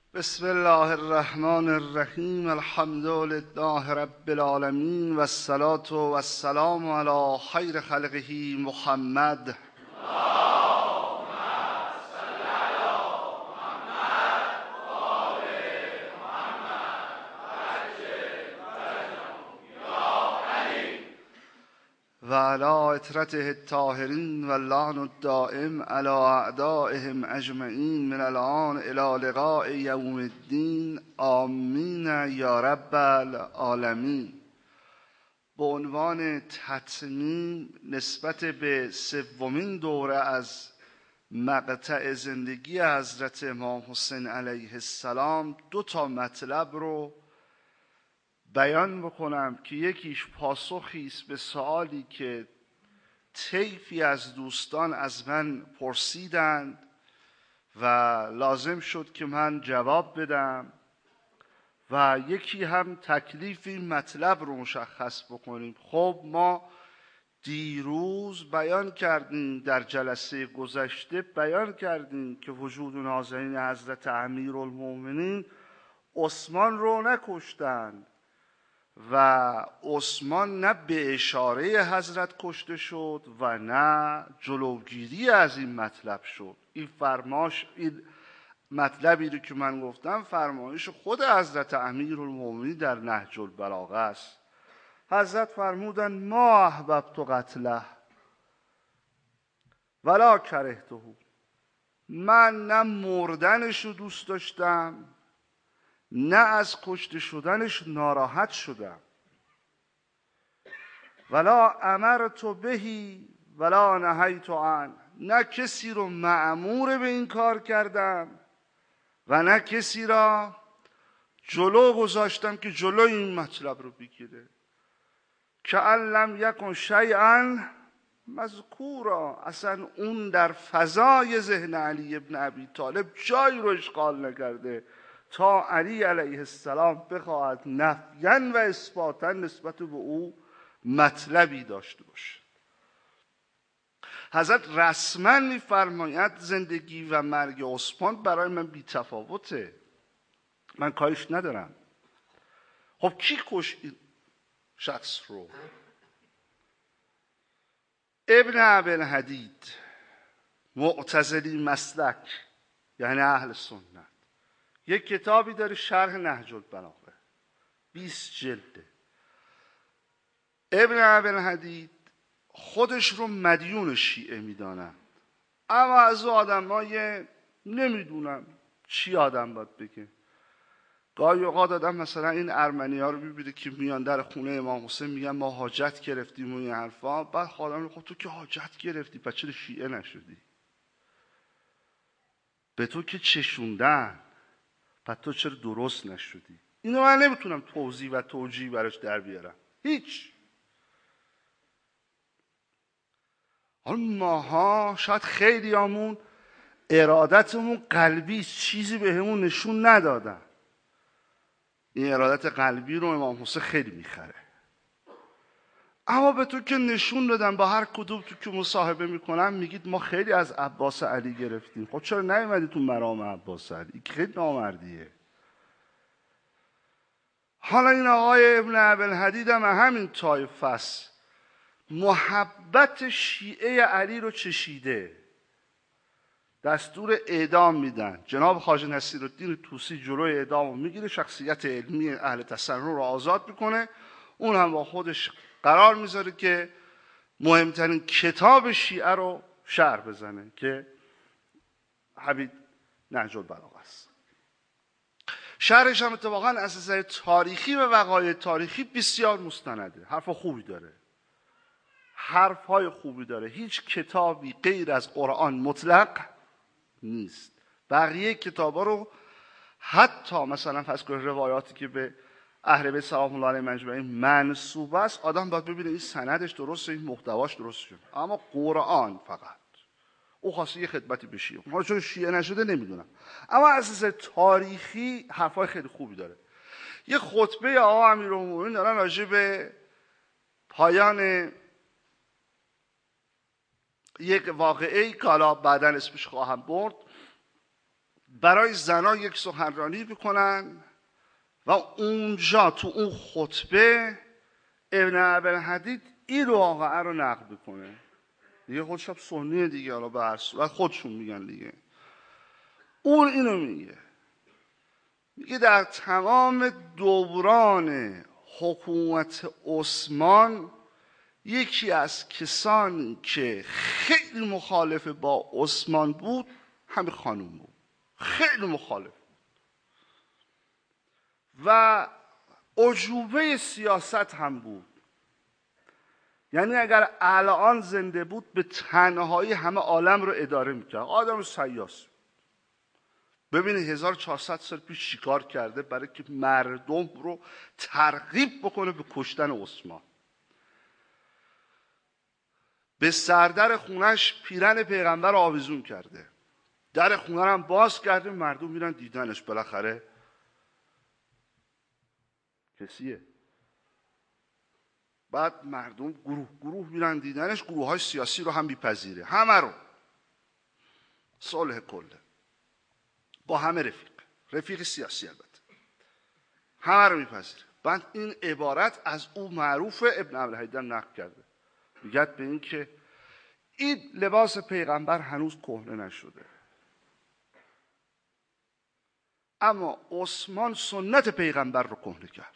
بسم الله الرحمن الرحیم. الحمد لله رب العالمین و الصلاة و السلام علی خیر خلقه محمد. و علی اطرته الطاهرین و اللعن الدائم علی اعدائهم اجمعین من الان الی لقاء یوم الدین. آمین یا رب العالمین. به عنوان تتمیم نسبت به سومین دوره از مقطع زندگی حضرت امام حسین علیه السلام 2 مطلب رو بیان بکنم که یکیش پاسخی است به سوالی که طیفی از دوستان از من پرسیدند و لازم شد که من جواب بدم، و یکی هم تکلیف این مطلب رو مشخص بکنیم. خب ما دیروز بیان کردیم، در جلسه گذشته بیان کردیم که وجود نازنین حضرت امیرالمومنین عثمان رو نکشتند و عثمان نه به اشاره حضرت کشته شد و نه جلوگیری از این مطلب شد. این مطلبی رو که من گفتم فرمایش خود حضرت امیرالمومنین در نهج البلاغه است. حضرت فرمودند ما احببت قتله ولا کرهته. من نه مردنش رو دوست داشتم نه از کشته شدنش ناراحت شدم. ولا امرت بهی ولا نهیت عنه. نه کسی رو مأمور به این کار کردم و نه کسی را جلو گذاشتم که جلوی این مطلب رو بگیره. که ان لم یکن شیئا مذکورا. اصلا اون در فضای ذهن علی ابن ابی طالب جایی رو اشغال نکرده تا علی علیه السلام بخواهد نفیاً و اثباتاً نسبت به او مطلبی داشته باشه. حضرت رسما می‌فرماید زندگی و مرگ عثمان برای من بی‌تفاوته، من کاریش ندارم. خب کی کشت این شخص رو؟ ابن ابی‌الحدید، معتزلی مسلک، یعنی اهل سنت، یک کتابی داره شرح نهج البلاغه، 20 جلده. ابن ابی‌الحدید خودش رو مدیون شیعه میدانند، اما از آدمای نمیدونم چی آدم باید بگه. گاهی اوقات آدم مثلا این ارمنی ها رو میبینه که میان در خونه امام حسین میگن ما حاجت گرفتیم و این حرفا. بعد خودم خب تو که حاجت گرفتی پس چرا شیعه نشدی؟ به تو که چشوندن پس تو چرا درست نشدی؟ اینو من نمیتونم توضیح و توجیه براش در بیارم. هیچ. حالا ماها شاید خیلی همون ارادتمون قلبی چیزی به همون نشون ندادن. این ارادت قلبی رو امام حسین خیلی میخره. اما به تو که نشون دادن، با هر کدوم تو که مصاحبه میکنن میگید ما خیلی از عباس علی گرفتیم. خب چرا نیومدی تو مرام عباس علی؟ خیلی نامردیه. حالا این آقای ابن ابی‌الحدید هم همین طایفه است، محبت شیعه علی رو چشیده، دستور اعدام میدن. جناب خواجه نصیرالدین طوسی جلوی اعدام رو میگیره، شخصیت علمی اهل تسنن رو آزاد میکنه، اون هم با خودش قرار میذاره که مهمترین کتاب شیعه رو شرح بزنه که حبیب نهج البلاغه است. شرحش هم اتفاقا از نظر تاریخی و وقایع تاریخی بسیار مستنده، حرف خوبی داره، حرفهای خوبی داره. هیچ کتابی غیر از قرآن مطلق نیست. بقیه کتابا رو حتی مثلا فرض کنید روایاتی که به اهل بیت سلام الله علیهم اجمعین منسوب است، آدم باید ببینه این سندش درسته، این محتواش درسته. اما قرآن فقط او خواسته یه خدمتی به شیعه، ما چون شیعه نشده نمیدونم، اما از نظر تاریخی حرفای خیلی خوبی داره. یه خطبه آقا امیرالمومنین دارن راجع به پایان یک واقعه‌ای که حالا بعداً اسمش خواهم برد برای زنها یک سخنرانی بکنن و اونجا تو اون خطبه ابن عبدالحدید این واقعه رو نقل بکنه. دیگه خودش هم سنیه دیگه، حالا به هر صورت خودشون میگن دیگه. اون اینو میگه در تمام دوران حکومت عثمان یکی از کسانی که خیلی مخالف با عثمان بود همین خانوم بود، خیلی مخالف و عجوبه سیاست هم بود. یعنی اگر الان زنده بود به تنهایی همه عالم رو اداره میکرد. آدم سیاس. ببینید 1400 سال پیش چیکار کرده برای که مردم رو ترغیب بکنه به کشتن عثمان. به سردر خونش پیرن پیغمبر آویزون کرده، در خونه هم باز کرده، مردم میرن دیدنش. بالاخره کسیه. بعد مردم گروه میرن دیدنش، گروه های سیاسی رو هم میپذیره، همه رو. صلح کله با همه رفیق سیاسی، البته همه رو میپذیره. بعد این عبارت از او معروف ابن عبدالحدید نقل کرده، میگه به این که این لباس پیغمبر هنوز کهنه نشده، اما عثمان سنت پیغمبر رو کهنه کرد.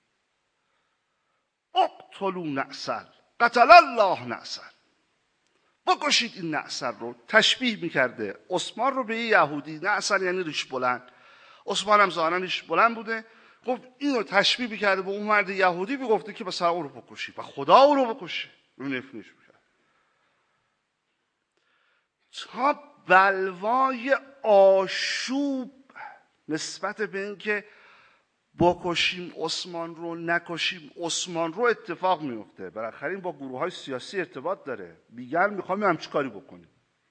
اقتلوا نعسل قتل الله نعسل، بکشید این نعسل رو. تشبیه میکرده عثمان رو به یه یهودی. نعسل یعنی ریش بلند، عثمان هم ظاهرا ریش بلند بوده. گفت اینو تشبیه میکرده به اون مرد یهودی، میگفته که مثلا اون رو بکشید و خدا اون رو بکشه. رو نفنش میکرد تا بلوای آشوب نسبت به این که بکشیم عثمان رو نکشیم عثمان رو اتفاق میفته. بالاخره این با گروه های سیاسی ارتباط داره، میگن میخوام همچین کاری بکنیم.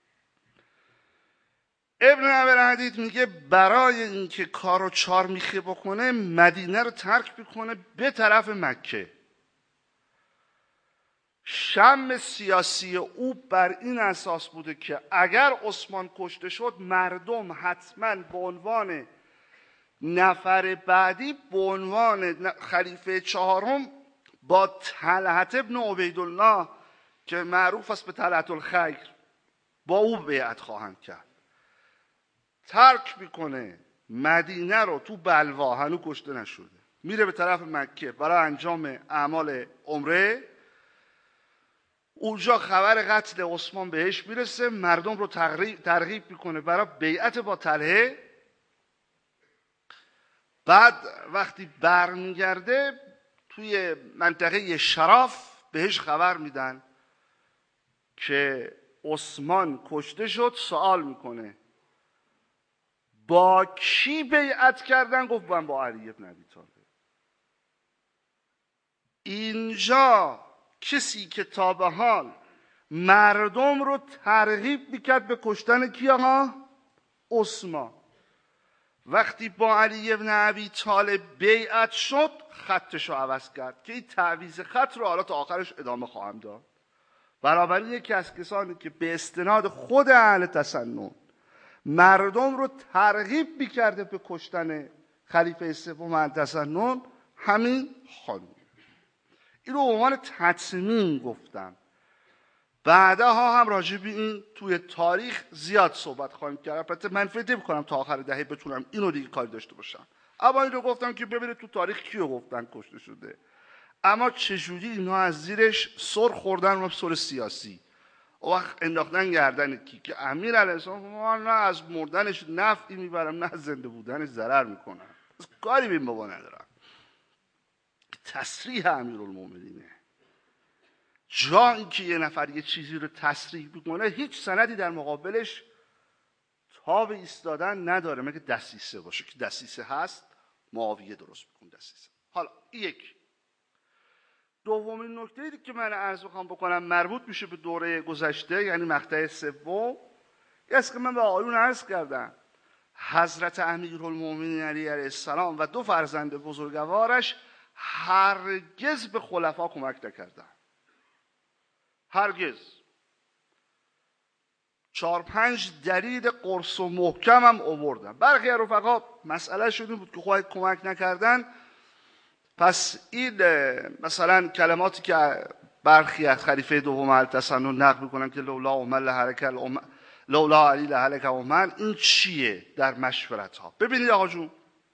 ابن عبدالحدید میگه برای اینکه کارو چار میخه بکنه مدینه رو ترک میکنه به طرف مکه. شم سیاسی او بر این اساس بوده که اگر عثمان کشته شد مردم حتما به عنوان نفر بعدی، به عنوان خلیفه چهارم، با طلحه ابن عبیدالله که معروف است به طلحة الخیر، با او بیعت خواهند کرد. ترک میکنه مدینه رو تو بلوا، هنوز کشته نشده، میره به طرف مکه برای انجام اعمال عمره. اونجا خبر قتل عثمان بهش میرسه، مردم رو ترغیب میکنه برای بیعت با طلحه. بعد وقتی برمیگرده توی منطقه شراف بهش خبر میدن که عثمان کشته شد. سوال میکنه با کی بیعت کردن؟ گفت من با علی بن ابی طالب. اینجا کسی که تا به حال مردم رو ترغیب میکرد به کشتن کی؟ آقا عثمان. وقتی با علی بن ابی طالب بیعت شد خطش رو عوض کرد که این تعویض خط رو حالا تا آخرش ادامه خواهم داد. بنابراین یکی از کسانی که به استناد خود اهل تسنن مردم رو ترغیب میکرده به کشتن خلیفه سوم اهل تسنن همین خانم. این رو به عنوان تطمین گفتم. بعدها هم راجع به این توی تاریخ زیاد صحبت خواهیم کرد. البته من فکر نمی‌کنم تا آخر دهه بتونم اینو دیگه کاری داشته باشم. اما این رو گفتم که ببینید تو تاریخ کیو گفتن کشته شده، اما چجوری اینا از زیرش سر خوردن و سر سیاسی و وقت انداختن گردن کی که امیر علیه السلام نه از مردنش نفعی میبرم نه از زنده بودنش ضرر میکنم، از کاری به این بابا ندارم. تصریح امیرالمومنینه. جا اینکه یه نفر یه چیزی رو تصریح بکنه هیچ سندی در مقابلش تاب ایستادن نداره مگه دسیسه باشه، که دسیسه هست معاویه درست بکن دسیسه. حالا یک دومین نکته‌ای که من عرض می‌خوام بکنم مربوط میشه به دوره گذشته، یعنی مقطع سوم. یه از که من به آقایون عرض کردم حضرت امیرالمومنین علی علیه السلام و دو فرزند بزرگوارش هرگز به خلفا کمک نکردن، هرگز. 4-5 دلیل قرص و محکم هم آوردن. برخی از رفقا مسئله شده بود که خواهد کمک نکردن، پس این مثلا کلماتی که برخی از خلیفه دوم التسنن نقل میکنن که لولا علی لهلک عمر، این چیه در مشورت ها؟ ببینید آقا جون،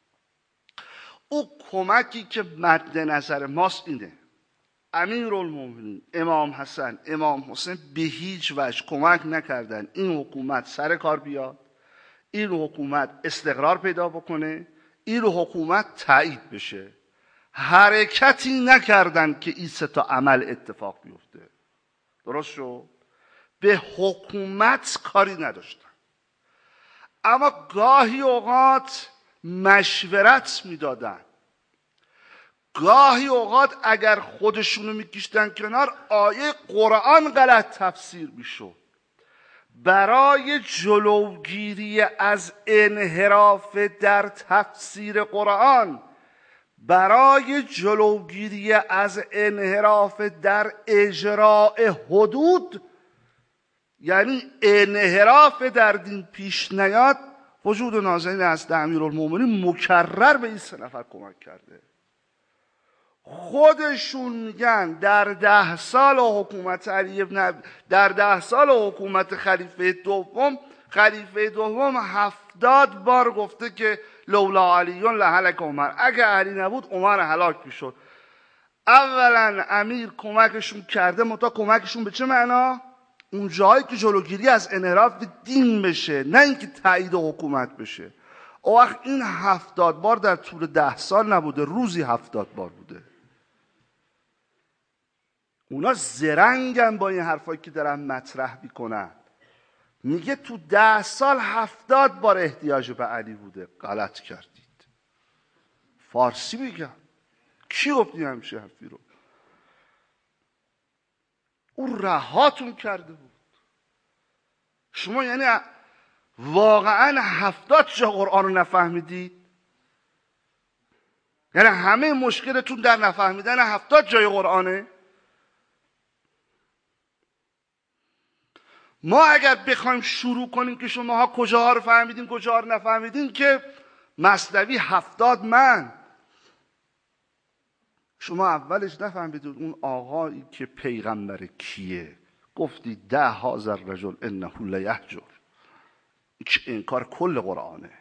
او کمکی که مد نظر ماست اینه: امیرالمومنین امام حسن امام حسین به هیچ وجه کمک نکردن این حکومت سر کار بیاد، این حکومت استقرار پیدا بکنه، این حکومت تایید بشه. حرکتی نکردن که این سه تا عمل اتفاق بیفته. درست شد؟ به حکومت کاری نداشتن، اما گاهی اوقات مشورت میدادن. گاهی اوقات اگر خودشونو میکشتن کنار، آیه قرآن غلط تفسیر میشد. برای جلوگیری از انحراف در تفسیر قرآن، برای جلوگیری از انحراف در اجراء حدود، یعنی انحراف در دین پیش نیاد، وجود نازنین از امیرالمومنین مکرر به این 3 نفر کمک کرده. خودشون میگن در 10 سال حکومت علی ابن در 10 سال حکومت خلیفه دوم 70 بار گفته که لولا علی لهلک عمر، اگه علی نبود عمر هلاک میشد. اولا امیر کمکشون کرده، متا کمکشون به چه معنا؟ اون جایی که جلوگیری از انحراف دین بشه، نه اینکه تایید حکومت بشه. او وقت این 70 بار در طول 10 سال نبوده، روزی 70 بار بوده. اونا زرنگن با این حرفایی که دارن مطرح میکنن. میگه تو 10 سال 70 بار احتیاج به علی بوده. غلط کردید. فارسی میگم. کی گفتی همشه حرفی رو؟ او رهاتون کرده بود. شما یعنی واقعا 70 جا قرآن رو نفهمیدید؟ یعنی همه مشکلتون در نفهمیدن 70 جای قرآنه؟ ما اگر بخوایم شروع کنیم که شماها کجاها رو فهمیدین کجاها رو نفهمیدین، که مثنوی 70 من. شما اولش نفهمیدید اون آقایی که پیغمبر کیه. گفتی 10 هذا الرجل انه لیهجر، این کار کل قرآنه.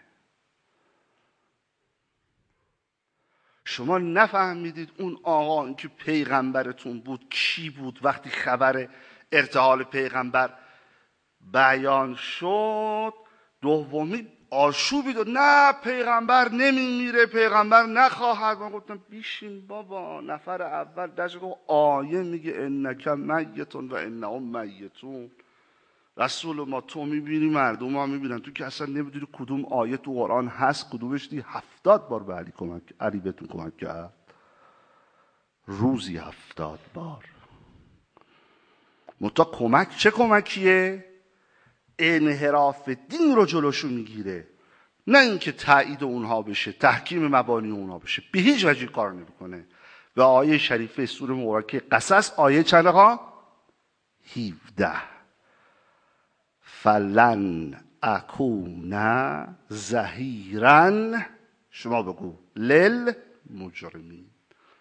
شما نفهمیدید اون آقا که پیغمبرتون بود کی بود. وقتی خبر ارتحال پیغمبر بیان شد، دومی آشوبی داد: نه پیغمبر نمیمیره، پیغمبر نخواهد. من گفتم بیشین بابا. نفر اول داشت گفت آیه میگه انک میتون و انهم میتون. رسول ما تو میبینی، مردم ها میبینن، تو که اصلا نمیدونی کدوم آیه تو قرآن هست کدومش دی. 70 بار به علی بهتون کمک کرد، روزی 70 بار. متا کمک چه کمکیه؟ انحراف دین رو جلوشو میگیره، نه اینکه تایید اونها بشه، تحکیم مبانی اونها بشه. به هیچ وجه کار نمیکنه. و آیه شریفه سوره مبارکه قصص آیه چند ها؟ 17. فلن اکون ظهیرا، شما بگو، للمجرمین.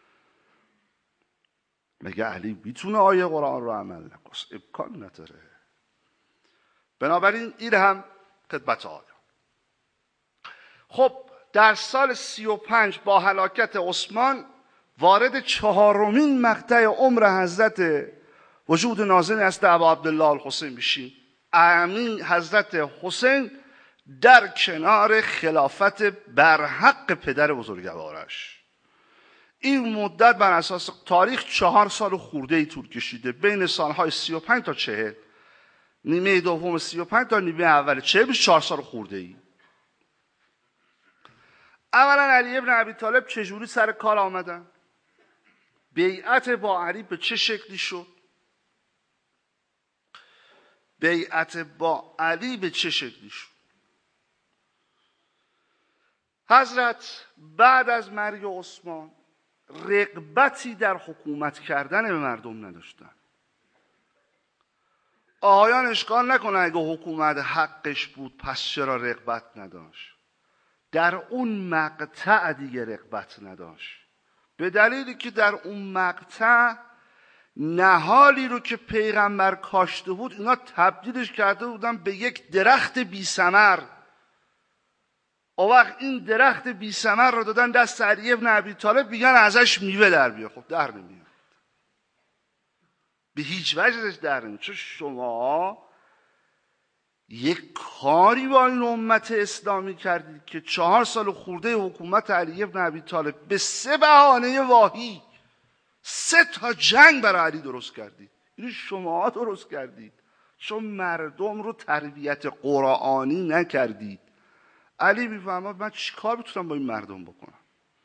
مگه علی میتونه آیه قرآن رو عمل نکنه؟ امکان نداره. بنابراین این هم خدمت آیا. خب در سال 35 با هلاکت عثمان وارد 4مین مقطع عمر حضرت وجود نازل است ابا عبدالله الحسین میشیم. امین حضرت حسین در کنار خلافت برحق پدر بزرگوارش. این مدت بر اساس تاریخ 4 سال خورده ای طول کشیده، بین سالهای 35 تا 40، نیمه دوم 35 تا نیمه اول 40، 4 سال خورده ای. اولا علی ابن ابی طالب چجوری سر کار آمدن؟ بیعت با علی به چه شکلی شد؟ بیعت با علی به چه شکلی شد؟ حضرت بعد از مرگ عثمان رغبتی در حکومت کردن به مردم نداشتن. آقایان اشکال نکنه اگه حکومت حقش بود پس چرا رغبت نداشت؟ در اون مقطع دیگه رغبت نداشت، به دلیلی که در اون مقطع نهالی رو که پیغمبر کاشته بود اینا تبدیلش کرده بودن به یک درخت بی ثمر. اون وقت این درخت بی ثمر رو دادن دست علی ابن ابی طالب، میگن ازش میوه در بیار. خب در نمیاد، به هیچ وجهش در نمیاد. چون شما یک کاری با این امت اسلامی کردید که 4 سال خورده حکومت علی ابن ابی طالب به 3 بهانه واهی 3 تا جنگ برای علی درست کردید. این شما درست کردید، چون مردم رو تربیت قرآنی نکردید. علی میفهمد من چی کار میتونم با این مردم بکنم،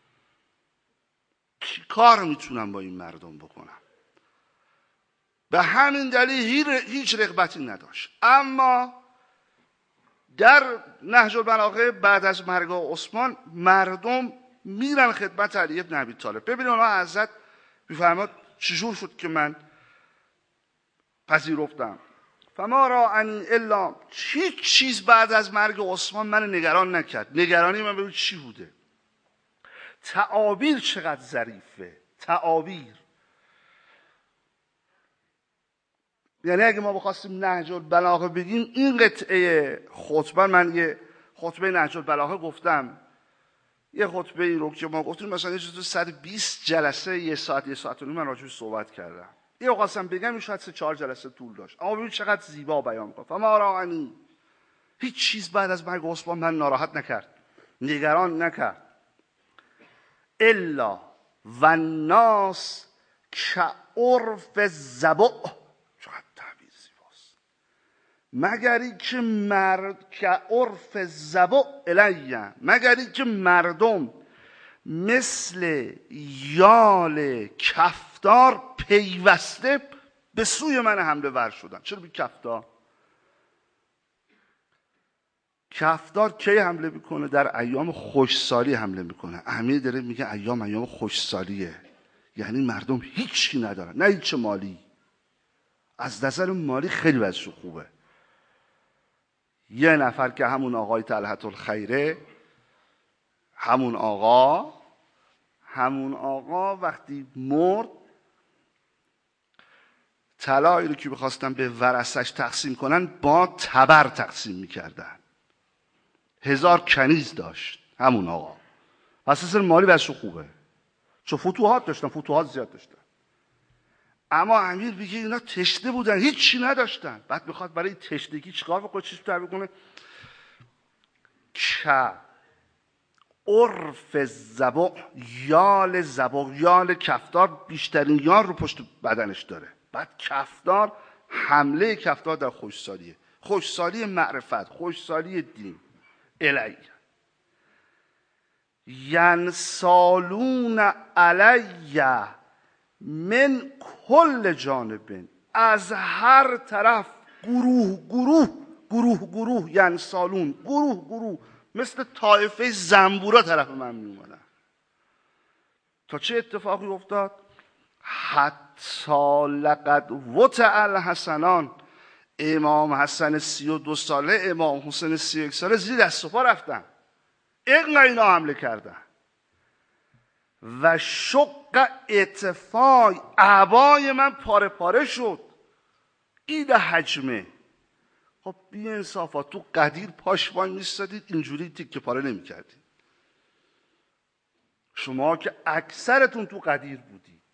چی کار میتونم با این مردم بکنم. به همین دلیل هیچ رغبتی نداشت. اما در نهج البلاغه بعد از مرگ عثمان مردم میرن خدمت علی ابن ابی طالب. ببینید اونا حضرت میفرماد چجور شد که من پذیرفتم. فما رأنی الا، هیچ چیز بعد از مرگ عثمان من نگران نکرد. نگرانی من ببین چی بوده؟ تعابیر چقدر ظریفه، تعابیر. یعنی اگه ما بخواستیم نهج البلاغه بگیم این قطعه خطبه، من یه خطبه نهج البلاغه گفتم، یه خطبه ای رو که ما گفتیم مثلا یه چیز 120 جلسه، 1 ساعت 1 ساعت و نیم من راجعش صحبت کردم. یه خواستم بگم این شاید 3-4 جلسه طول داشت، اما ببین چقدر زیبا بیان می‌کنه. فما رأنی، هیچ چیز بعد از مرگ عثمان من ناراحت نکرد، نگران نکرد. الا و الناس کعرف الضبع، چقدر تعبیر زیباست. مگر اینکه کعرف الضبع الیه، مگر اینکه مردم مثل یال کفتار پیوسته به سوی من حمله ور شدن. چرا بی کفتار؟ کفتار کی حمله میکنه؟ در ایام خوشسالی حمله میکنه. امیر داره میگه ایام خوشسالیه، یعنی مردم هیچی ندارن، نه هیچ مالی، از نظر مالی خیلی وضعش خوبه. یه نفر که همون آقای طلحة الخیره، همون آقا وقتی مرد طلایی رو که بخواستن به ورثش تقسیم کنن با تبر تقسیم میکردن. 1000 کنیز داشت همون آقا، اساس مالی وضعش خوبه، چون فتوحات زیاد داشتن. اما امیر میگه اینا تشنه بودن، هیچی نداشتن. بعد میخواد برای تشنگی چیکار بکنه، چیش تعبیر کنه؟ عرف الضبع، یال کفتار بیشترین یال رو پشت بدنش داره. بعد کفتار، حمله کفتار در خوشسالیه، خوشسالی معرفت، خوشسالی دین. الی ینسالون علی من کل جانب، از هر طرف گروه ینسالون، گروه مثل طایفه زنبورا طرف من می اومدن. تا چه اتفاقی افتاد؟ حتی لقد وطع الحسنان، امام حسن 32 ساله، امام حسین 31 ساله زیر دست و پا رفتن، اینقدر اینا حمله کردن. و شق اطفای، عبای من پاره پاره شد. این حجمه. خب بی انصافا تو قدیر پاش وای میستادید اینجوری تیکه پاره نمی کردید. شما که اکثرتون تو قدیر بودید.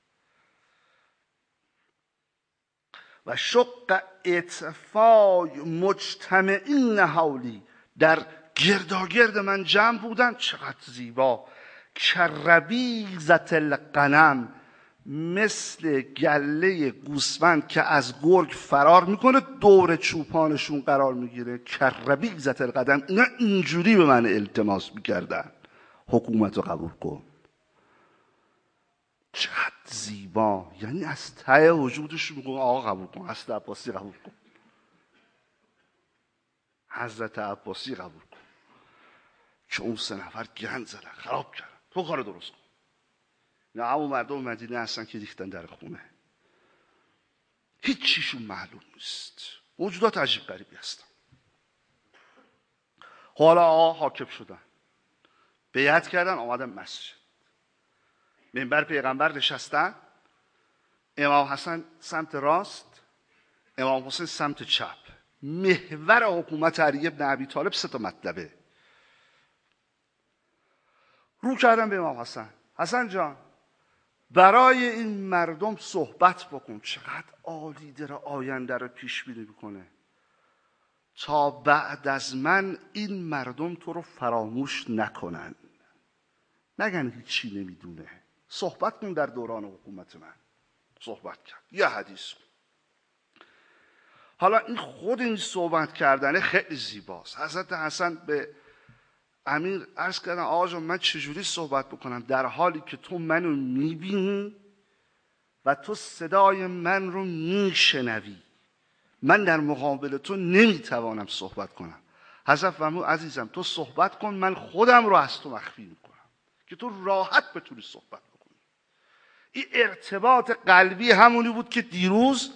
و شق اطفای مجتمعین حولی، در گرداگرد من جمع بودن. چقدر زیبا. کربیزت الغنم، مثل گله گوسفند که از گرگ فرار میکنه دور چوپانشون قرار میگیره. کربیزت القدم، اینا اینجوری به من التماس میکردن حکومت رو قبول کن. چقدر زیبا. یعنی از ته وجودشون میگن آقا قبول کن، حضرت عباسی قبول کن، حضرت عباسی قبول کن. که اون 3 نفر گند زدن، خراب کردن، تو کار درست کن. نه همون مردم مدینه هستن که ریختن در خونه. هیچ چیشون معلوم نیست. موجودات عجیب غریبی هستن. حالا حاکم شدن، بیعت کردن، آمدن مسجد، منبر پیغمبر نشستن، امام حسن سمت راست، امام حسین سمت چپ. محور حکومت علی بن ابی طالب 3 مطلبه. رو کردن به امام حسن: حسن جان، برای این مردم صحبت بکن. چقدر عالی داره آینده رو پیش بینی میکنه. تا بعد از من این مردم تو رو فراموش نکنن، نگن هیچی نمیدونه. صحبت کن در دوران حکومت من. صحبت کرد، یه حدیث. حالا این خود این صحبت کردنه خیلی زیباست. حضرت حسن به امیر عرض کردن: آقا جان، من چجوری صحبت بکنم در حالی که تو منو میبینی و تو صدای من رو میشنوی؟ من در مقابل تو نمیتوانم صحبت کنم. حضرت فرمود: عزیزم، تو صحبت کن، من خودم رو از تو مخفی میکنم که تو راحت بتونی صحبت بکنی. این ارتباط قلبی همونی بود که دیروز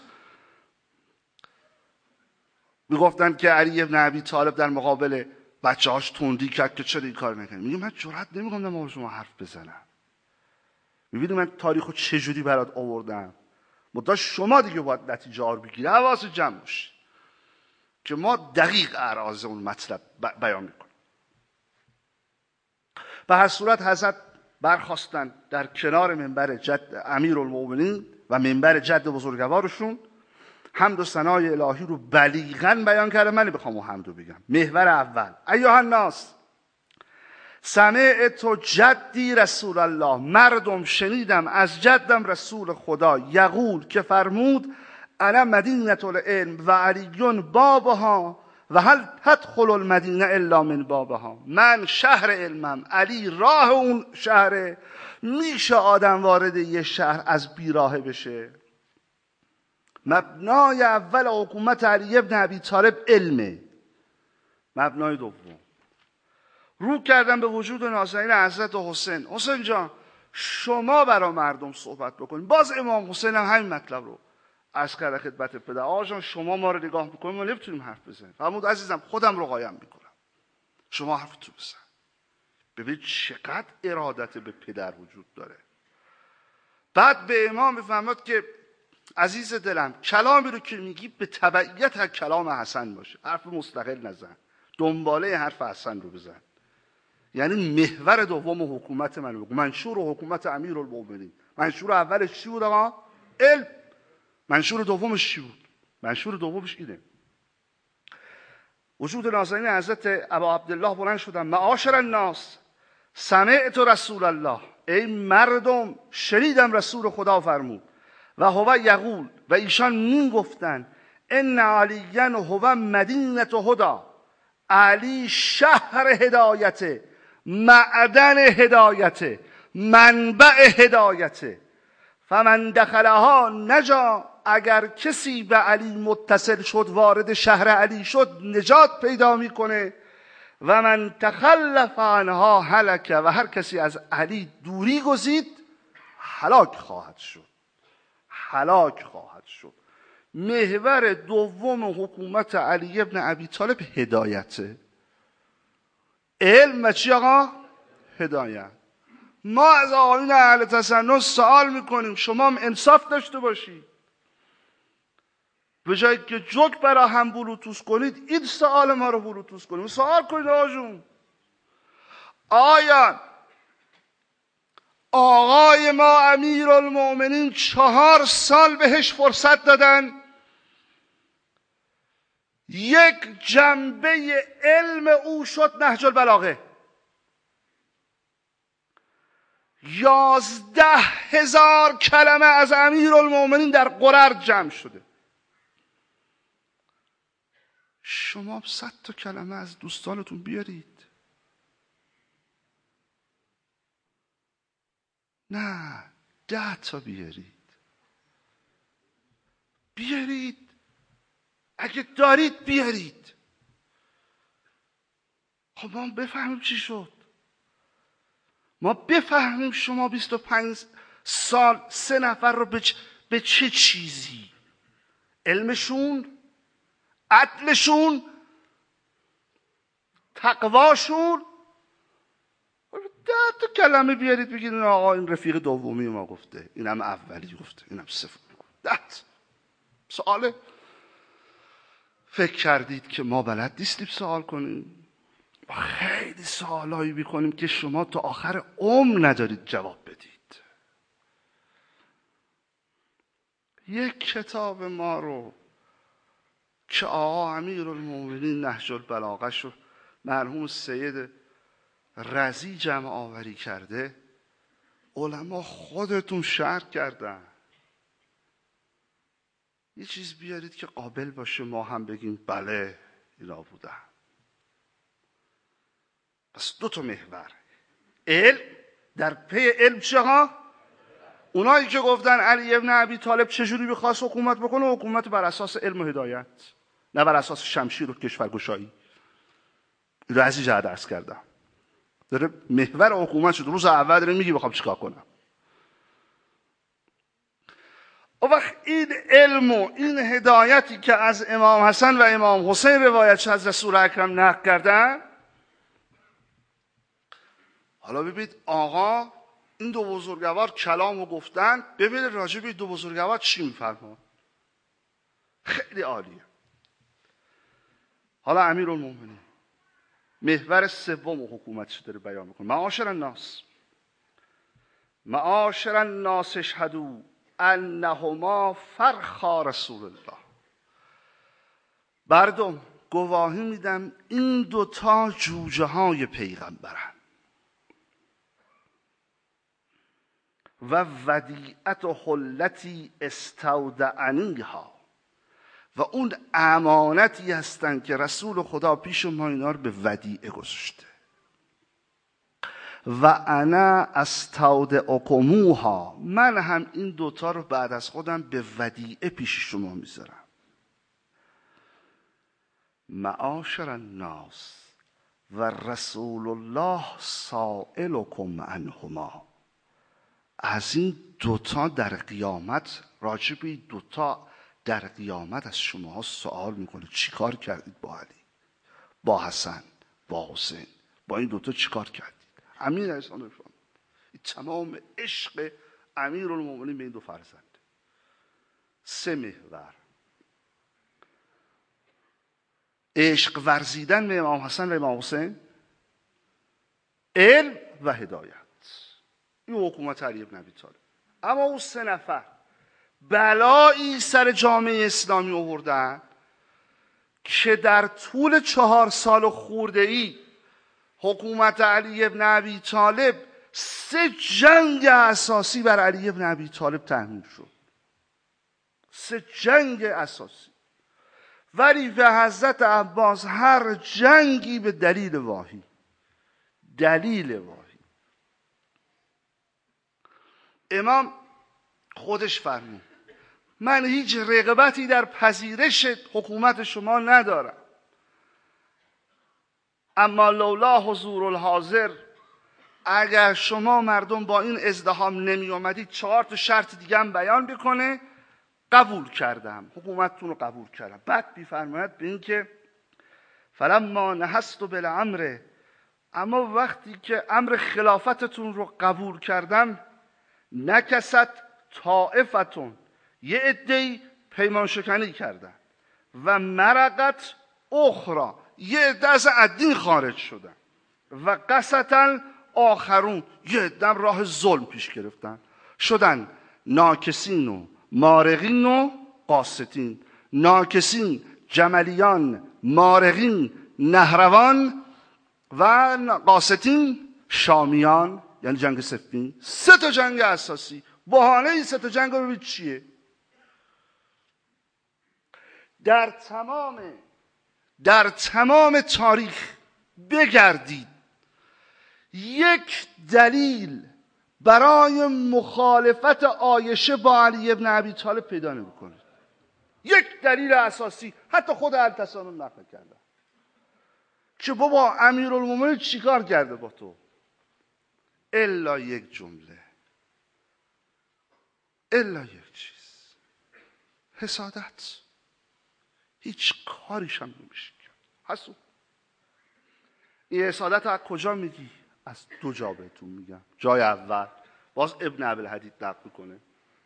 میگفتن که علی بن ابی طالب در مقابل بچه‌هاش تندی کرد که چرا این کار نکنی. میگه من جرئت نمیکنم با شما حرف بزنم. میبینی من تاریخو چجوری برات آوردم. مدت شما دیگه باید نتیجه ها رو بگیری، حواس جمع باشه که ما دقیق اعراض اون مطلب بیان میکنیم. به هر صورت حضرت برخواستن در کنار منبر جد امیرالمومنین و منبر جد بزرگوارشون، حمد و ثنای الهی رو بلیغاً بیان کرده. من بخوام اون حمد رو بگم. محور اول: ایها الناس سمعت جدی رسول الله، مردم شنیدم از جدم رسول خدا، یقول که فرمود: انا مدینة العلم و علی بابها و هل تدخل المدینه الا من بابها. من شهر علمم، علی راه اون شهره. میشه آدم وارد یه شهر از بیراهه بشه؟ مبنای اول حکومت علی بن ابی طالب علمه. مبنای دوم: رو کردن به وجود نازنین حضرت حسین. حسین جان، شما برای مردم صحبت بکنید. باز امام حسین هم همین مطلب رو عرض کرده خدمت پدر. آقا جان، شما ما رو نگاه میکنید، ما نمیتونیم حرف بزنیم. فرمود: عزیزم، خودم رو قایم میکنم، شما حرفتون بزن. ببین چقدر ارادت به پدر وجود داره. بعد به امام میفهمد که عزیز دلم، کلامی رو که میگی به تبعیت از کلام حسن باشه، حرف مستقل نزن، دنباله حرف حسن رو بزن. یعنی محور دوم حکومت من بگو. منشور حکومت امیرالمومنین، منشور اولش چی بود آقا؟ علم. منشور دومش چی بود؟ منشور دومش اینه: وجود نازنین حضرت ابا عبدالله بلند شدن: معاشر الناس سمعت رسول الله، ای مردم شنیدم رسول خدا فرمود، و هو یقول، و ایشان میگفتن: ان علیاً هو مدینة هدی، علی شهر هدایت، معدن هدایت، منبع هدایت، فمن دخلها نجا، اگر کسی به علی متصل شد، وارد شهر علی شد، نجات پیدا میکنه. و من تخلف عنها هلک، و هر کسی از علی دوری گزید هلاک خواهد شد. هلاک خواهد شد. محور دوم حکومت علی بن ابی طالب هدایته. علم و چی آقا؟ هدایت. ما از آقایون اهل تسنن سوال میکنیم شما هم انصاف داشته باشید، به جایی که جوک برا هم بلوتوس کنید، این سوال ما رو بلوتوس کنید. سوال کنید آقایون: آیا آقای ما امیرالمومنین 4 سال بهش فرصت دادن یک جنبه علم او شد نهج البلاغه؟ 11,000 کلمه از امیرالمومنین در قرر جمع شده. شما 100 تا کلمه از دوستانتون بیارید. نه، 10 تا بیارید. اگه دارید بیارید. خب ما بفهمیم چی شد. ما بفهمیم شما 25 سال 3 نفر رو به چه چیزی علمشون، عدلشون، تقواشون. 10 تا کلمه بیارید بگید این آقا این رفیق دومی ما گفته، اینم اولی گفته، اینم سومی گفته. 10 سواله. فکر کردید که ما بلد نیستیم سوال کنیم؟ ما خیلی سوالایی میکنیم که شما تا آخر عمر ندارید جواب بدید. یک کتاب ما رو که آقا امیرالمومنین نهج البلاغه شو مرحوم سید رضی جمع آوری کرده، علما خودتون شرح کردن. یه چیز بیارید که قابل باشه ما هم بگیم بله اینا بودن. پس 2 تا محور. علم، در پی علم چه ها؟ اونایی که گفتن علی ابن ابی طالب چجوری بخواست حکومت بکنه، حکومت بر اساس علم و هدایت، نه بر اساس شمشیر و کشورگشایی. این رو از اینجا درس کردم. داره محور حکومت شد. روز اول داره میگی بخوام چیکار کنم. اون وقت این علم و این هدایتی که از امام حسن و امام حسین روایت از رسول اکرم نقل کردن، حالا ببینید آقا این 2 بزرگوار کلامو گفتن، ببینید راجع به 2 بزرگوار چی میفرمان. خیلی عالیه. حالا امیرالمومنین محور سوم حکومتش داره بیان میکنه. معاشر الناس اشهدوا انهما فرخا رسول الله. مردم گواهی میدم این 2 تا جوجه های پیغمبرن و ودیعت و حلتی استودعنیها، و اون امانتی هستن که رسول خدا پیش ما اینا رو به ودیعه گذاشته. و انا استودعکموها، من هم این 2 تا رو بعد از خودم به ودیعه پیش شما میذارم. معاشر الناس و رسول الله سائلکم عنهما. از این 2 تا در قیامت، راجع به این 2 تا در قیامت از شما سوال میکنه. چی کار کردید با علی، با حسن، با حسین؟ با این 2 تا چی کار کردید؟ امین احسان رفان. این تمام عشق امیرالمومنین به این 2 فرزند. 3 محور. عشق ورزیدن به امام حسن و امام حسین، علم و هدایت. این حکومت علی ابن ابی طالب. اما اون 3 نفر بلایی سر جامعه اسلامی آوردن که در طول 4 سال خورده‌ای حکومت علی ابن ابی طالب 3 جنگ اساسی بر علی ابن ابی طالب تحمیل شد. 3 جنگ اساسی. ولی به حضرت عباس هر جنگی به دلیل واهی. امام خودش فرمود من هیچ رغبتی در پذیرش حکومت شما ندارم، اما لولا حضور الحاضر، اگر شما مردم با این ازدحام نمی آمدید 4 تا شرط دیگه هم بیان بکنه، قبول کردم، حکومتتون رو قبول کردم. بعد میفرماید به این که فلما نهست بالامر، اما وقتی که امر خلافتتون رو قبول کردم، نکست طائفتون، یه عده‌ای پیمان شکنی کردن، و مرقت اخرى، یه عده از الدین خارج شدن، و قسطن آخرون، یه عده راه ظلم پیش گرفتن، شدن ناکسین و مارقین و قاسطین. ناکسین جملیان، مارقین نهروان، و قاسطین شامیان، یعنی جنگ صفین. 3 تا جنگ اساسی. بهانه این 3 تا جنگ رو ببینید چیه. در تمام تاریخ بگردید، یک دلیل برای مخالفت عایشه با علی ابن ابی طالب پیدا نمی‌کنید. یک دلیل اساسی. حتی خود التسان نقل کرده که بابا امیرالمومنین چیکار کرده با تو، الا یک جمله، الا یک چیز: حسادت. هیچ کاریش هم نمیشه کرد. حسون این حسادت از کجا میگی؟ از دو جا بهتون میگم. جای اول باز ابن ابوالحدید نقل میکنه،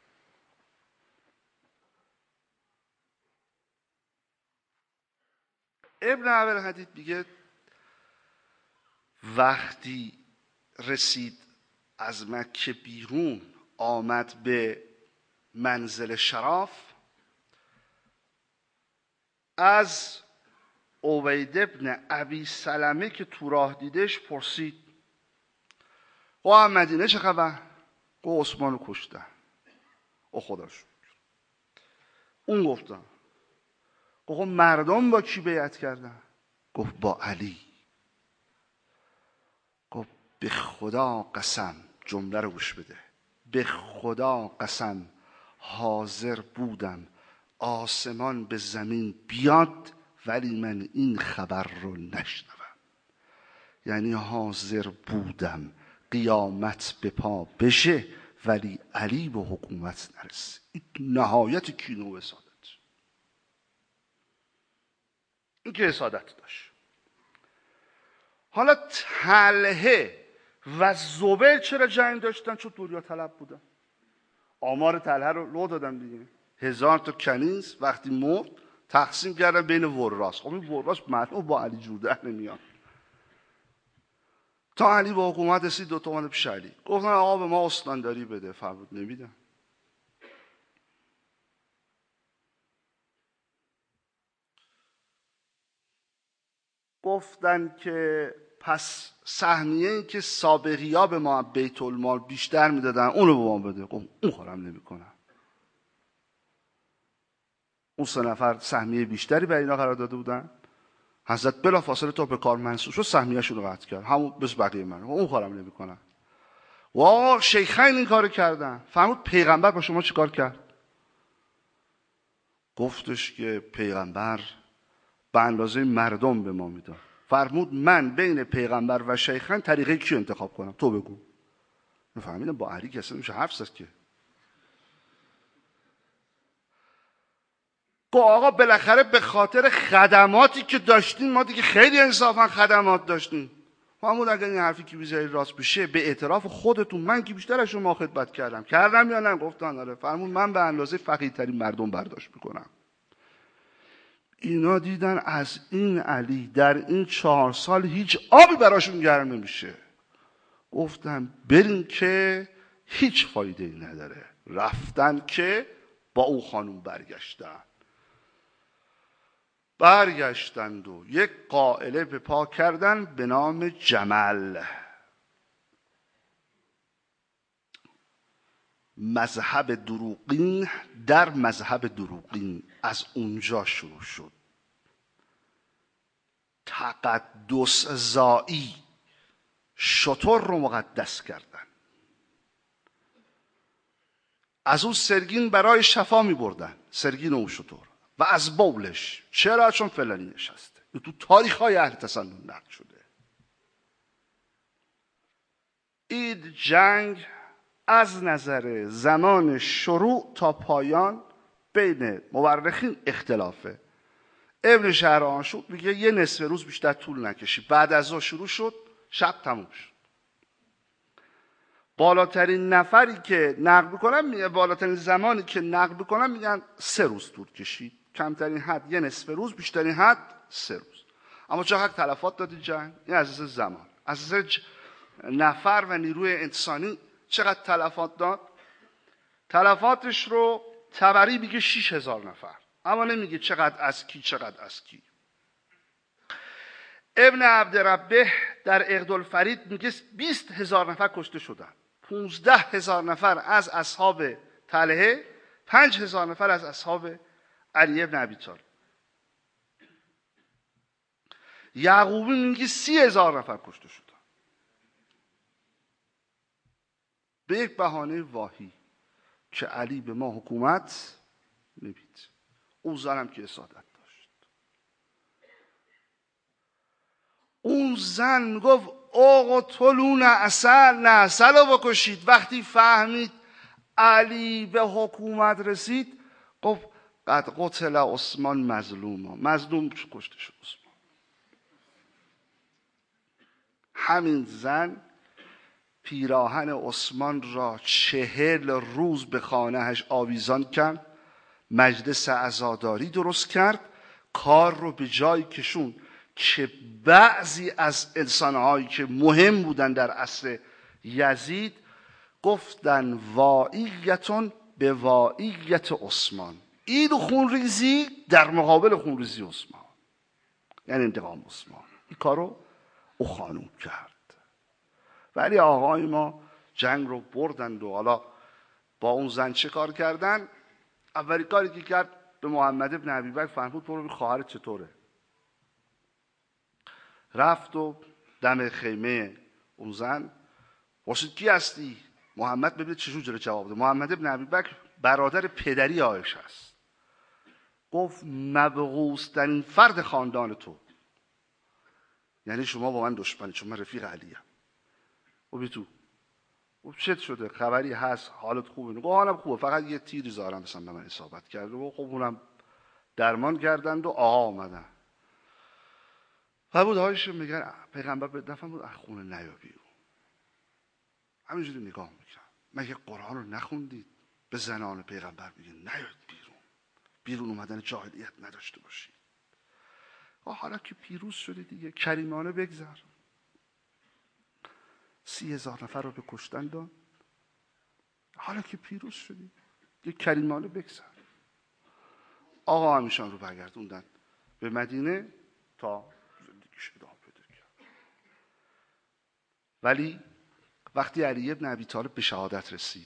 ابن ابوالحدید میگه وقتی رسید از مکه بیرون آمد به منزل شراف، از عبید ابن ابی سلمه که تو راه دیدش پرسید و مدینه چه خبر؟ گفت عثمانو کشتن. او خدا شکر. اون گفتم گفت مردم با کی بیعت کردن؟ گفت با علی. گفت به خدا قسم، جمله رو گوش بده، به خدا قسم حاضر بودم آسمان به زمین بیاد ولی من این خبر رو نشنوم. یعنی حاضر بودم قیامت به پا بشه ولی علی به حکومت نرسه. این نهایت کینه و حسادت. این که حسادت داشت. حالا طلحه و زبیر چرا جنگ داشتن؟ چون دنیا طلب بودن. آمار طلحه رو لو دادم دیگه، 1000 تا کنیز وقتی مرد تقسیم کردن بین وراث. خب این وراث معلوم با علی جور در نمیاد. تا علی با حکومت رسید، دو تا اومد پیش علی گفتن آقا به ما استانداری بده. فرمود نمیدم. گفتن که پس سهمیه‌ای که سابقی‌ها به ما بیت المال بیشتر میدادن اونو به ما بده. گفت اون کارم نمیکنم. اون 3 نفر سهمیه بیشتری برای اینا قرار داده بودن. حضرت بلافاصله تا به کار منصوب شد سهمیه‌شون رو قطع کرد، همون بس بقیه من. اون کارم نمیکنم. وا شیخین این کارو کردن. فرمود پیغمبر با شما چیکار کرد؟ گفتش که پیغمبر به اندازه مردم به ما میداد. فرمود من بین پیغمبر و شیخین طریقه کی انتخاب کنم؟ تو بگو. فهمیدم با علی کسی نمیشه حرف زد که. گفت آقا بالاخره به خاطر خدماتی که داشتین ما دیگه خیلی انصافا خدمات داشتیم. فرمود اگر این حرفی که بیزاری راست بشه به اعتراف خودتون من که بیشتر از شما خدمت کردم یا نه؟ گفتن آره. فرمود من به اندازه فقیرترین مردم برداشت میکنم. اینا دیدن از این علی در این 4 سال هیچ آبی براشون گرم نمیشه. گفتن بریم که هیچ فایده ای نداره. رفتن که با او خانوم برگشتند و یک قائله به پا کردن به نام جمل. مذهب دروغین در مذهب دروغین از اونجا شروع شد. تقدس زایی شتر رو مقدس کردن. از اون سرگین برای شفا می بردن، سرگین اون شتر، و از بولش. چرا؟ چون فلانی نشسته. تو تاریخ های اهل تسنن نقل شده. این جنگ از نظر زمان شروع تا پایان بین مورخین اختلافه. ابن شهرآشوب میگه یه نصف روز بیشتر طول نکشید. بعد از ظهر شروع شد، شب تموم شد. بالاترین نفری که نقل میکنن میگه بالاترین زمانی که نقل میکنن میگن 3 روز طول کشید. کمترین حد یه نصف روز، بیشترین حد 3 روز. اما چقدر تلفات دادی جنگ؟ این از اساس زمان، از اساس نفر و نیروی انسانی چقدر تلفات داد؟ تلفاتش رو طبری میگه 6000 نفر، اما نمیگه چقدر از کی چقدر از کی. ابن عبدربه در اقدالفرید میگه 20000 نفر کشته شدن. 15000 نفر از اصحاب طلحه، 5000 نفر از اصحاب علی ابن ابی طالب. یعقوبی میگه 30000 نفر کشته شدن به یک بهانه واهی که علی به ما حکومت نمید. اون زنم که حسادت داشت. اون زن میگفت اقتلون عسل، نه عسل رو بکشید. وقتی فهمید علی به حکومت رسید گفت قد قتل عثمان مظلوما. مظلوم کشته شد عثمان. همین زن پیراهن عثمان را 40 روز به خانهش آویزان کرد، مجلس عزاداری درست کرد، کار رو به جای کشون که بعضی از انسانهایی که مهم بودن در عصر یزید گفتن وائیتون به وائیت عثمان، این خونریزی در مقابل خونریزی عثمان، یعنی انتقام عثمان. این کار رو او خانوم کرد. ولی آقای ما جنگ رو بردند و حالا با اون زن چه کار کردن؟ اولی کاری که کرد به محمد ابن ابیبکر فرمود برو ببین خواهرت چطوره. رفت و دم خیمه اون زن پرسید کی هستی؟ محمد ببینید چجور جلو جواب ده. محمد ابن ابیبکر برادر پدری عایشه است. گفت مبغوث‌ترین فرد خاندان تو، یعنی شما با من دشمنی چون من رفیق علیم. و بی تو چه شده؟ خبری هست؟ حالت خوبه؟ گفت حالم خوبه، فقط یه تیری زارم مثلا به من اصابت کرده و خب اونم درمان کردند و آقا آمدن. و بود هایشون میگن پیغمبر به دفعه بود خونه نیا بیرون. همینجوری نگاه میکنم مگه قرآن رو نخوندید؟ به زنان پیغمبر میگه نیاید بیرون، بیرون اومدن جاهلیت نداشته باشید. حالا که پیروز شده دیگه کریمانه بگذر. 30,000 نفر رو به کشتن داد. حالا که پیروز شدی یه کریمانه بگذر. آقا همیشان رو برگردوندن به مدینه تا زندگیش ادامه پیدا کرد. ولی وقتی علی ابن ابی طالب به شهادت رسید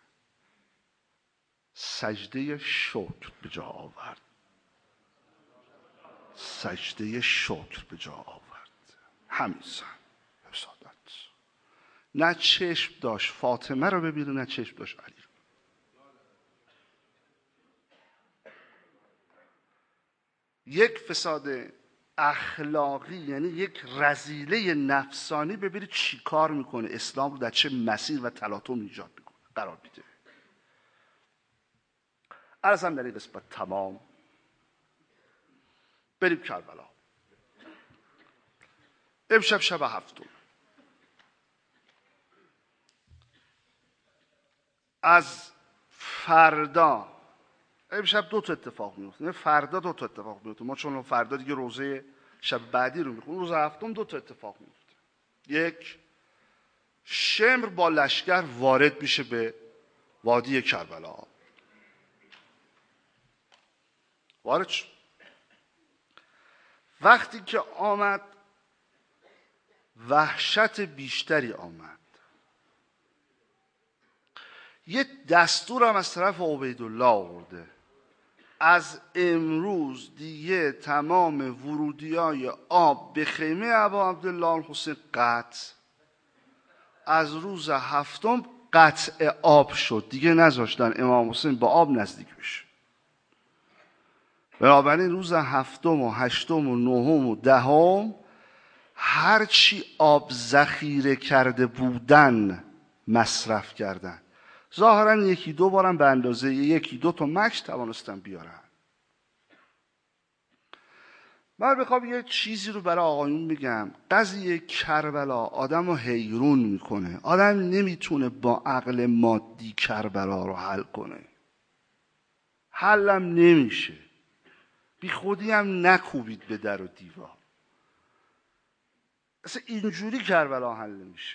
سجده شکر به جا آورد. سجده شکر به جا آورد. همین زن حسادت نه چشم داشت فاطمه رو ببینه نه چشم داشت علی رو. یک فساد اخلاقی یعنی یک رذیله نفسانی ببینید چی کار میکنه، اسلام رو در چه مسیر و تلاطم ایجاد میکنه قرار میده. عرضم در این قسمت تمام. بریم کربلا. امشب شب هفتم. از فردا امشب 2 تا اتفاق میفته. فردا 2 تا اتفاق میفته. ما چون فردا دیگه روزه شب بعدی رو میخونیم، روز هفتم 2 تا اتفاق میفته. یک، شمر با لشکر وارد میشه به وادی کربلا. وارد شد. وقتی که آمد وحشت بیشتری آمد. یه دستور هم از طرف عبیدالله آورده. از امروز دیگه تمام ورودیای آب به خیمه ابا عبدالله الحسین قطع. از روز هفتم قطع آب شد. دیگه نذاشتن امام حسین با آب نزدیک بشه. بنابراین روز هفتم و هشتم و نهم و دهم هرچی آب ذخیره کرده بودن مصرف کردن. ظاهرا 1-2 بارم به اندازه 1-2 تا مکس توانستن بیارن. من بخوام یه چیزی رو برای آقایون بگم. قضیه کربلا آدم رو حیرون میکنه. آدم نمیتونه با عقل مادی کربلا رو حل کنه. حلم نمیشه. بی خودی هم نکوبید به در و دیوار. اصلا اینجوری کربلا حل نمیشه.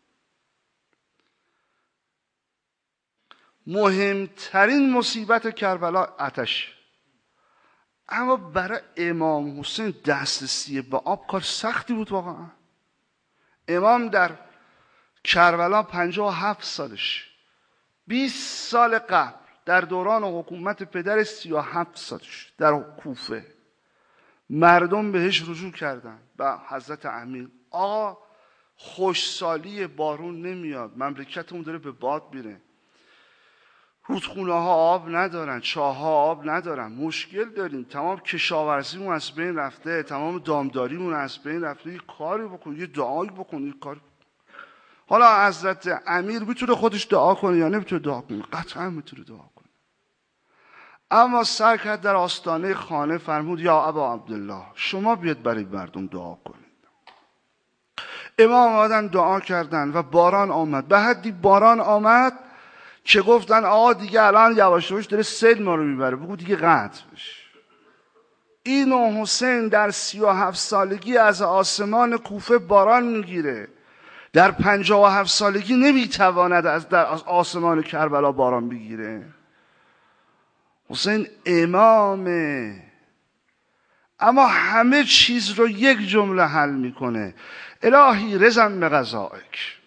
مهمترین مصیبت کربلا آتش. اما برای امام حسین دسترسی به آب کار سختی بود واقعا. امام در کربلا 57 سالش، 20 سال قبل در دوران حکومت پدر 37 سالش در کوفه مردم بهش رجوع کردن به حضرت امیر. آقا خوشسالی بارون نمیاد، مملکتمون داره به باد میره، رودخونه ها آب ندارن، چاه ها آب ندارن، مشکل داریم، تمام کشاورزیمون از بین رفته، تمام دامداریمون از بین رفته، یه کاری بکن، یه دعایی بکن، یه کاری بکن. حالا حضرت امیر میتونه خودش دعا کنه یا نمیتونه دعا کنه؟ قطعا میتونه دعا کنه. اما سعی کرد در آستانه خانه فرمود یا ابا عبدالله شما بیاد برای مردم دعا کنید. امام آمدن دعا کردن و باران آمد. به حدی باران آمد که گفتن آقا دیگه الان یواش یواش داره سیل ما رو میبره، بگو دیگه قطع بشه. این و حسین در 37 سالگی از آسمان کوفه باران میگیره، در 57 سالگی نمیتواند از آسمان کربلا باران بگیره. حسین امامه، اما همه چیز رو یک جمله حل میکنه: الهی رضا بقضائک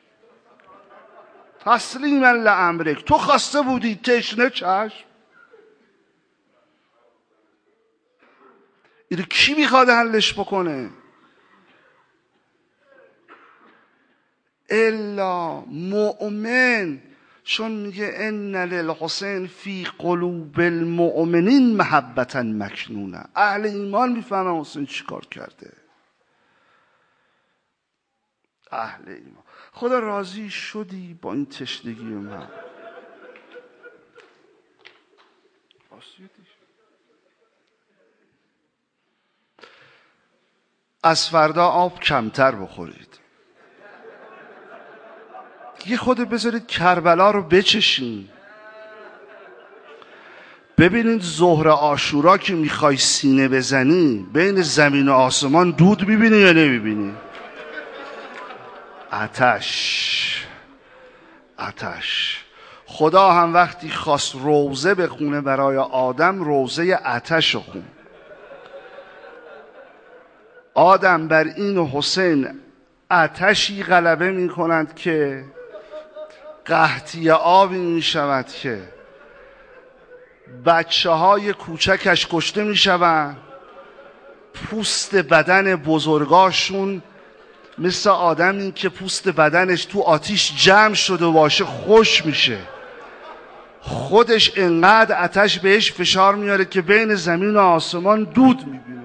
تسلیما لامرک. تو خواسته بودی تشنه، چشم. اینو کی میخواد حلش بکنه؟ الا مؤمن، چون میگه ان للحسین فی قلوب المؤمنین محبتا مکنونه. اهل ایمان میفهمن حسین چی کار کرده. اهل ایمان. خدا راضی شدی با این تشنگی من؟ از فردا آب کمتر بخورید. یه خود بذارید کربلا رو بچشین، ببینید ظهر عاشورا که میخوای سینه بزنی بین زمین و آسمان دود میبینی یا نمیبینی؟ آتش. خدا هم وقتی خواست روزه بخونه برای آدم، روزه آتش رو خون. آدم بر این و حسین آتشی غلبه می کنند که قحطی آبی می شود که بچه های کوچکش کشته می شوند، پوست بدن بزرگاشون مثل آدمی که پوست بدنش تو آتیش جمع شده و باشه خوش میشه، خودش انقدر آتش بهش فشار میاره که بین زمین و آسمان دود میبینه.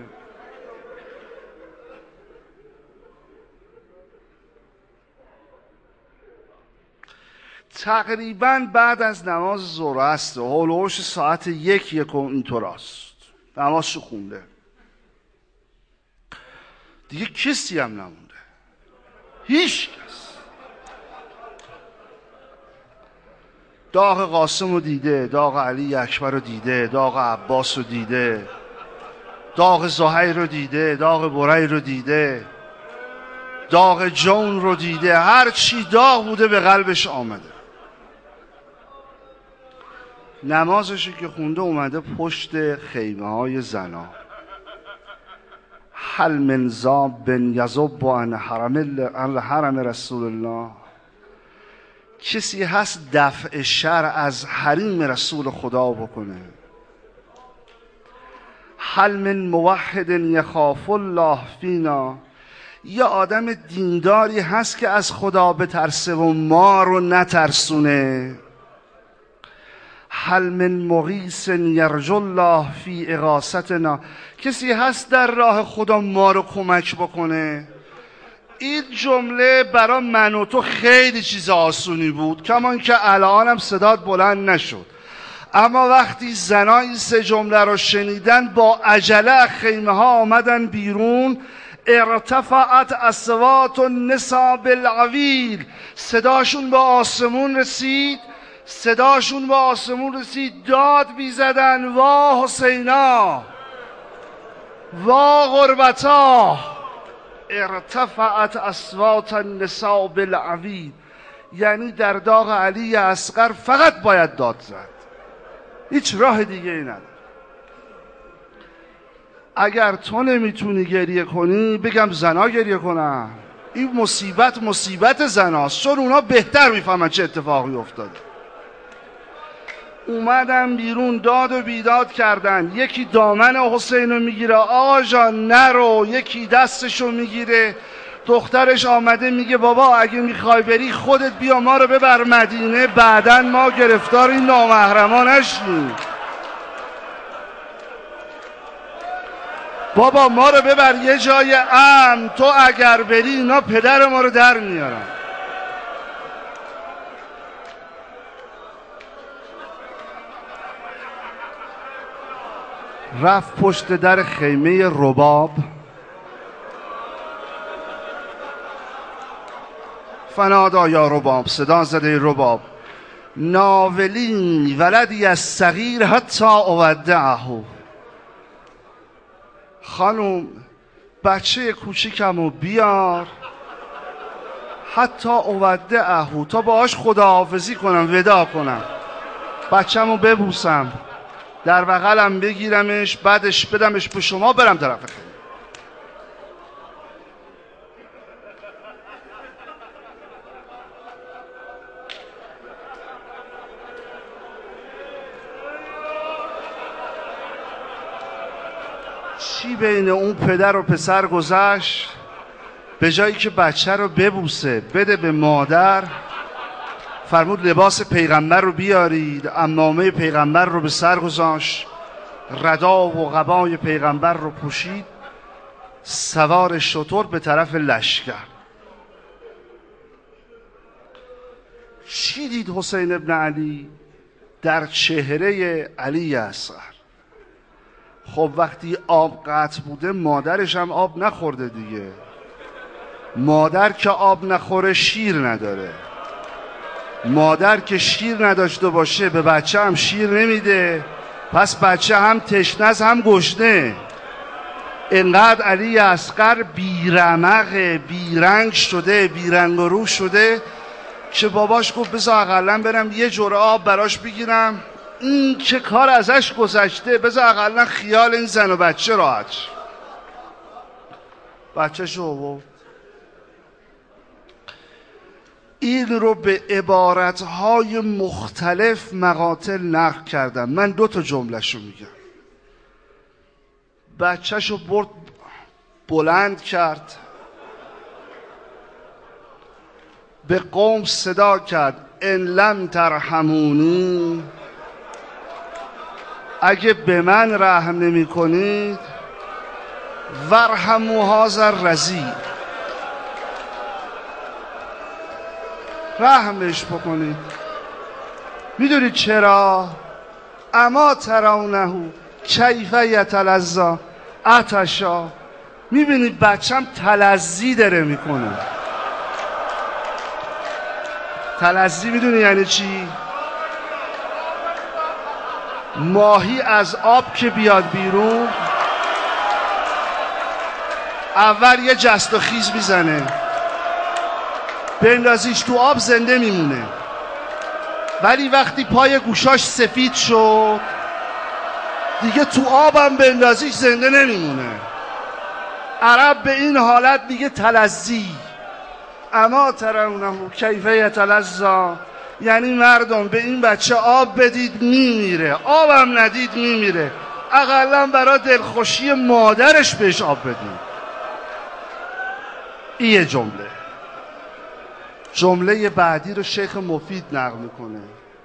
تقریبا بعد از نماز ظهر است، هولوش ساعت 1 اینطور است، نمازشو خونده دیگه، کسی هم نمونده، هیچ کس. داغ قاسم رو دیده، داغ علی اکبر رو دیده، داغ عباس رو دیده، داغ زهیر رو دیده، داغ بریر رو دیده، داغ جون رو دیده، هر چی داغ بوده به قلبش آمده. نمازشو که خونده اومده پشت خیمه های زنا. هل من ذاب یذب عن حرم رسول الله، کسی هست دفع شر از حریم رسول خدا بکنه؟ هل من موحد یخاف الله فینا، یه آدم دینداری هست که از خدا بترسه و ما رو نترسونه؟ هل من مغیث یرجو الله فی اغاثتنا، کسی هست در راه خدا ما رو کمک بکنه؟ این جمله برای من و تو خیلی چیز آسونی بود، کمان که الانم صدات بلند نشد، اما وقتی زنا این 3 جمله رو شنیدن با عجله خیمه ها آمدن بیرون. ارتفعت اصوات النساء بالعویل، صداشون به آسمون رسید، داد بیزدن وا حسینا وا غربتا. ارتفعت اصوات النساء بالعویل، یعنی در داغ علی اصغر فقط باید داد زد، هیچ راه دیگه ای نداره. اگر تو نمیتونی گریه کنی بگم زنا گریه کنن، این مصیبت زناست، چون اونا بهتر میفهمن چه اتفاقی افتاده. اومدن بیرون داد و بیداد کردن، یکی دامن حسین رو میگیره آقا جان نرو، یکی دستشو میگیره. دخترش آمده میگه بابا اگه میخوای بری خودت بیا ما رو ببر مدینه، بعدن ما گرفتار این نامحرما نشیم. بابا ما رو ببر یه جای امن، تو اگر بری اینا پدر ما رو در میارن. رفت پشت در خیمه رباب، فنادا یا رباب، صدا زده رباب، ناولین ولدی از صغیر حتی اودعه. خانم بچه کوچیکمو بیار حتی اودعه، تا باهاش خداحافظی کنم، ودا کنم، بچه‌مو ببوسم، در بغلم بگیرمش، بعدش بدمش به شما، برم طرف خیلی. چی بین اون پدر و پسر گذشت؟ به جایی که بچه رو ببوسه بده به مادر، فرمود لباس پیغمبر رو بیارید، عمامه پیغمبر رو به سر گذاشت، ردا و قبای پیغمبر رو پوشید، سوار شتر به طرف لشکر. چی دید حسین ابن علی در چهره علی اصغر؟ خب وقتی آب قطع بوده مادرش هم آب نخورده دیگه. مادر که آب نخوره شیر نداره، مادر که شیر نداشته باشه به بچه هم شیر نمیده، پس بچه هم تشنه است هم گشنه. انقدر علی اصغر بیرمق بیرنگ شده، بیرنگ و رو شده که باباش گفت بذار اقلن برم یه جرعه آب براش بگیرم، این که کار ازش گذشته، بذار اقلن خیال این زن و بچه راحت. بچه شو این رو به عبارتهای مختلف مقاتل نقل کردم. من 2 تا جمله‌شو میگم. بچه‌شو برد بلند کرد، به قوم صدا کرد ان لم ترحمونی، اگه به من رحم نمی کنید، ورحموا هذا الرضیع، رحمش بکنید. میدونید چرا؟ اما ترونه کیف یتلظی عطشا. میبینید بچم تلظی داره میکنه. تلظی میدونی یعنی چی؟ ماهی از آب که بیاد بیرون اول یه جست و خیز میزنه، بندازیش تو آب زنده میمونه، ولی وقتی پای گوشاش سفید شد دیگه تو آبم بندازیش زنده نمیمونه. عرب به این حالت میگه تلظی. اما ترونه کیف یتلظی، یعنی مردم به این بچه آب بدید میمیره، آبم ندید میمیره، اقلا برای دلخوشی مادرش بهش آب بدید. این یه جمله. جمله بعدی رو شیخ مفید نقل میکنه.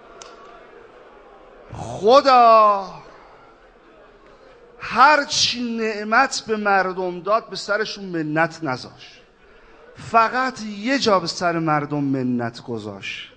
خدا هر چی نعمت به مردم داد به سرشون منت نذاشت، فقط یه جا به سر مردم منت گذاشت.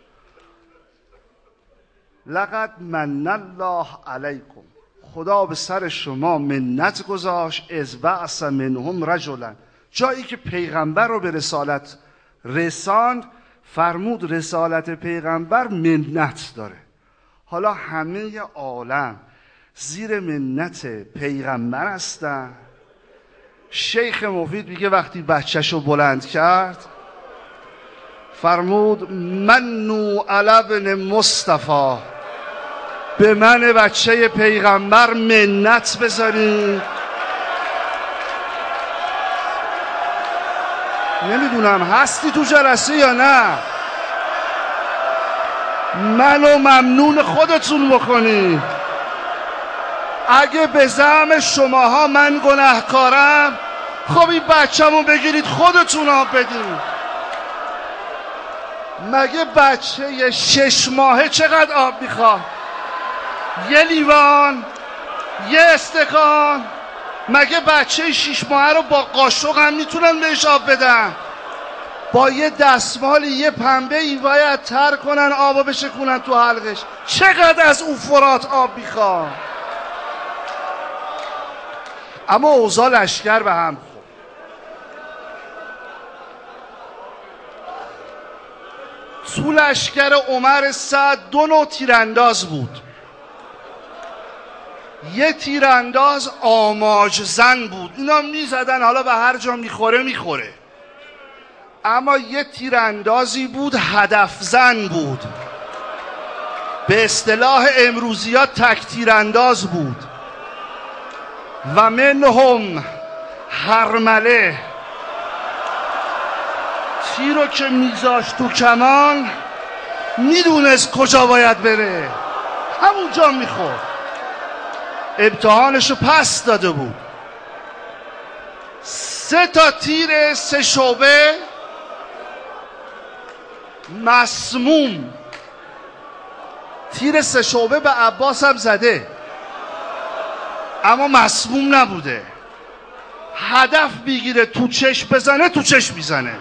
لقد من الله علیکم، خدا به سر شما منت گذاشت، از بعث منهم رجلا، جایی که پیغمبر رو به رسالت رساند فرمود رسالت پیغمبر منت داره. حالا همه عالم زیر منت پیغمبر هستن. شیخ مفید میگه وقتی بچه‌شو بلند کرد فرمود منو علی ابن مصطفی، به من بچه پیغمبر منت بذارین. نمیدونم هستی تو جلسه یا نه، منو ممنون خودتون بکنی. اگه به زعم شماها من گناهکارم، خب این بچه‌مو بگیرید خودتون آب بدین. مگه بچه 6 ماهه چقدر آب میخواد؟ یه لیوان؟ یه استکان؟ مگه بچه 6 ماهه رو با قاشق هم میتونن بهش آب بدن؟ با یه دستمالی یه پنبه ای باید تر کنن آبو بشکونن تو حلقش. چقدر از اون فرات آب میخواد؟ اما اوضاع لشکر به هم خورد. تو لشکر عمر سعد 2 نوع تیرانداز بود. یه تیرانداز آماج زن بود، اینا میزدن حالا به هر جا میخوره. اما یه تیراندازی بود هدف زن بود، به اصطلاح امروزی ها تک تیرانداز بود. و منهم هرمله، تیرو که میذاشت تو کمان میدونست کجا باید بره، همونجا میخورد. امتحانشو پس داده بود. 3 تا تیر 3 شعبه مسموم. تیر 3 شعبه به عباس هم زده اما مسموم نبوده. هدف بگیره تو چشم بزنه، تو چشم میزنه.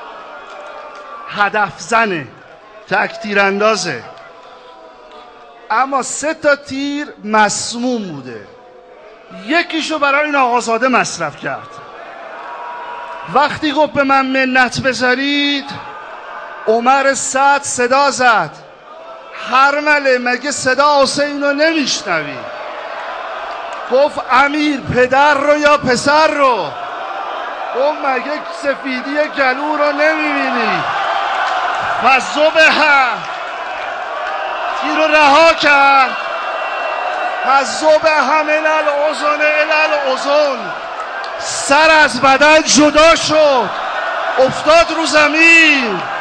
هدف زنه، تک تیراندازه. اما 3 تا تیر مسموم بوده. یکیشو برای این آقازاده مصرف کرد. وقتی گفت به من منت بذارید، عمر سعد صدا زد: هرمله مگه صدا حسینو نمیشنوی؟ گفت امیر پدر رو یا پسر رو؟ گفت مگه سفیدی گلو رو نمیبینی؟ فذبح، تیر رو رها کرد. فذبح من الاذن الی الاذن، سر از بدن جدا شد، افتاد رو زمین.